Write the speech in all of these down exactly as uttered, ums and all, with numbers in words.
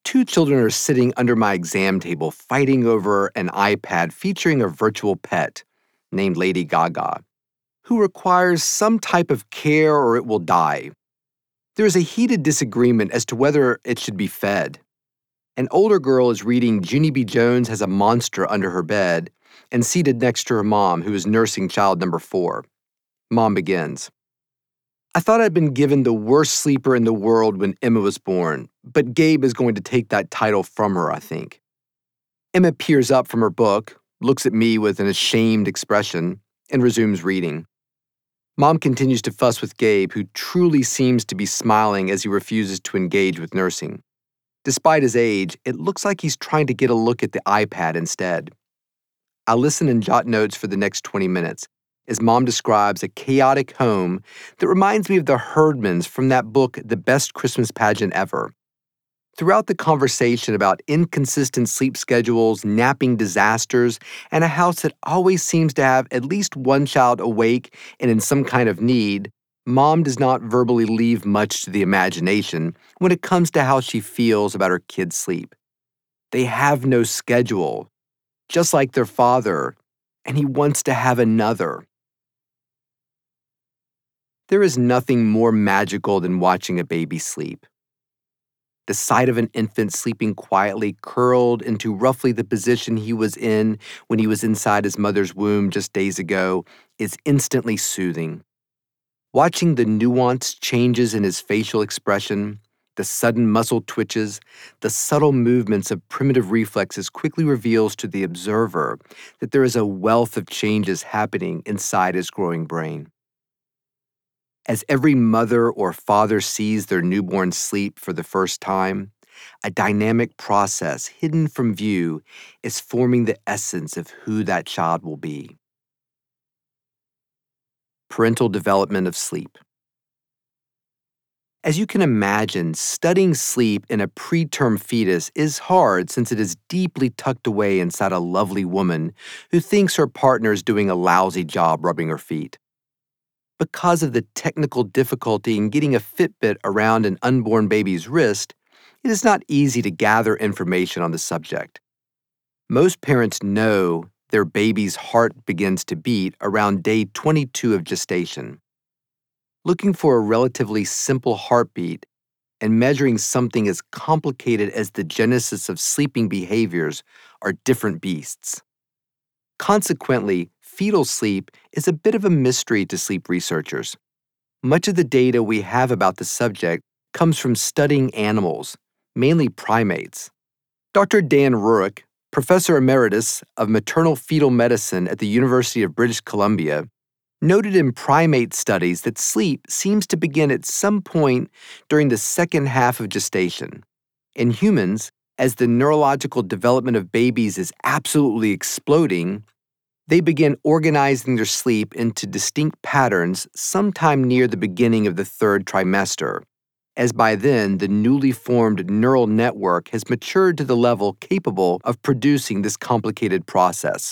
Two children are sitting under my exam table fighting over an iPad featuring a virtual pet named Lady Gaga, who requires some type of care or it will die. There is a heated disagreement as to whether it should be fed. An older girl is reading Junie B. Jones Has a Monster under her bed and seated next to her mom, who is nursing child number four. Mom begins. I thought I'd been given the worst sleeper in the world when Emma was born, but Gabe is going to take that title from her, I think. Emma peers up from her book, looks at me with an ashamed expression, and resumes reading. Mom continues to fuss with Gabe, who truly seems to be smiling as he refuses to engage with nursing. Despite his age, it looks like he's trying to get a look at the iPad instead. I listen and jot notes for the next twenty minutes, as Mom describes a chaotic home that reminds me of the Herdmans from that book, The Best Christmas Pageant Ever. Throughout the conversation about inconsistent sleep schedules, napping disasters, and a house that always seems to have at least one child awake and in some kind of need, Mom does not verbally leave much to the imagination when it comes to how she feels about her kids' sleep. They have no schedule, just like their father, and he wants to have another. There is nothing more magical than watching a baby sleep. The sight of an infant sleeping quietly, curled into roughly the position he was in when he was inside his mother's womb just days ago, is instantly soothing. Watching the nuanced changes in his facial expression, the sudden muscle twitches, the subtle movements of primitive reflexes quickly reveals to the observer that there is a wealth of changes happening inside his growing brain. As every mother or father sees their newborn sleep for the first time, a dynamic process hidden from view is forming the essence of who that child will be. Parental development of sleep. As you can imagine, studying sleep in a preterm fetus is hard since it is deeply tucked away inside a lovely woman who thinks her partner is doing a lousy job rubbing her feet. Because of the technical difficulty in getting a Fitbit around an unborn baby's wrist, it is not easy to gather information on the subject. Most parents know their baby's heart begins to beat around day twenty-two of gestation. Looking for a relatively simple heartbeat and measuring something as complicated as the genesis of sleeping behaviors are different beasts. Consequently, fetal sleep is a bit of a mystery to sleep researchers. Much of the data we have about the subject comes from studying animals, mainly primates. Doctor Dan Rurick, professor emeritus of maternal fetal medicine at the University of British Columbia, noted in primate studies that sleep seems to begin at some point during the second half of gestation. In humans, as the neurological development of babies is absolutely exploding, they begin organizing their sleep into distinct patterns sometime near the beginning of the third trimester, as by then the newly formed neural network has matured to the level capable of producing this complicated process.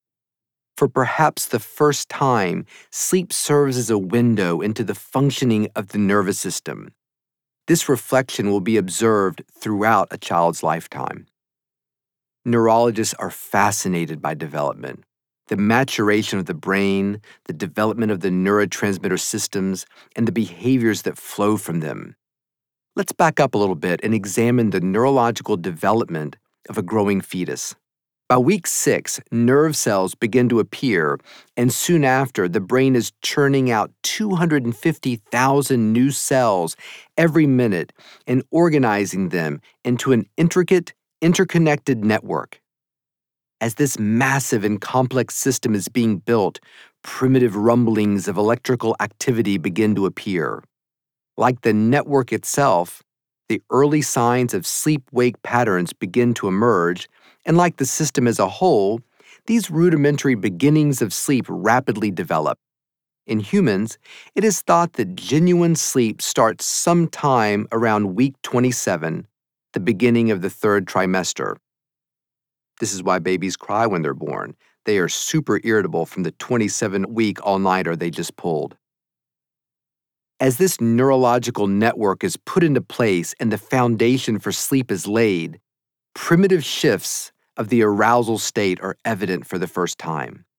For perhaps the first time, sleep serves as a window into the functioning of the nervous system. This reflection will be observed throughout a child's lifetime. Neurologists are fascinated by development. The maturation of the brain, the development of the neurotransmitter systems, and the behaviors that flow from them. Let's back up a little bit and examine the neurological development of a growing fetus. By week six, nerve cells begin to appear, and soon after, the brain is churning out two hundred fifty thousand new cells every minute and organizing them into an intricate, interconnected network. As this massive and complex system is being built, primitive rumblings of electrical activity begin to appear. Like the network itself, the early signs of sleep-wake patterns begin to emerge, and like the system as a whole, these rudimentary beginnings of sleep rapidly develop. In humans, it is thought that genuine sleep starts sometime around week twenty-seven, the beginning of the third trimester. This is why babies cry when they're born. They are super irritable from the twenty-seven week all-nighter they just pulled. As this neurological network is put into place and the foundation for sleep is laid, primitive shifts of the arousal state are evident for the first time.